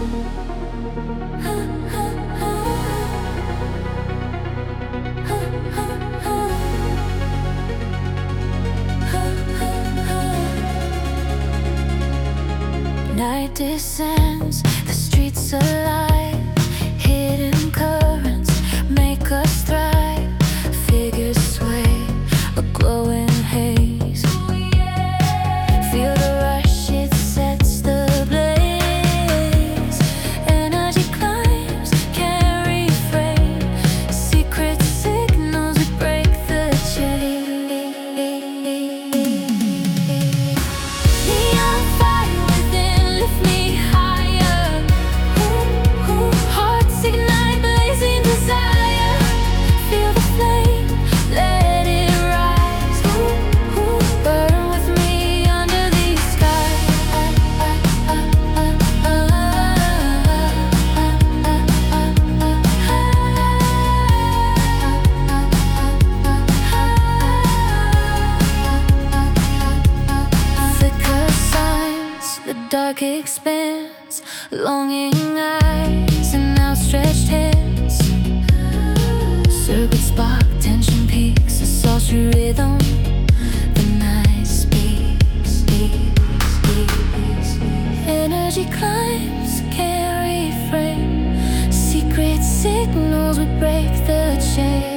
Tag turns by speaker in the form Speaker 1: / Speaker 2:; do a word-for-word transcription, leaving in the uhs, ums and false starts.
Speaker 1: Night descends, the streets alive. Hidden currents make us thrive. Figures sway, a glowing haze. Feel the rush, it sets the blaze. Energy climbs, can't refrain. Secret signals, we break the chain. Neon fire within, lift me higher. Ooh, ooh. Hearts ignite, blazing desire. Feel the flame, let it rise. Ooh, ooh. Burn with me under these skies. Flicker signs, the dark expands. Longing eyes and outstretched hands. Circuit spark, tension peaks, a sultry rhythm. The night speaks, speaks, speaks. Energy climbs, can't refrain. Secret signals, we break the chain.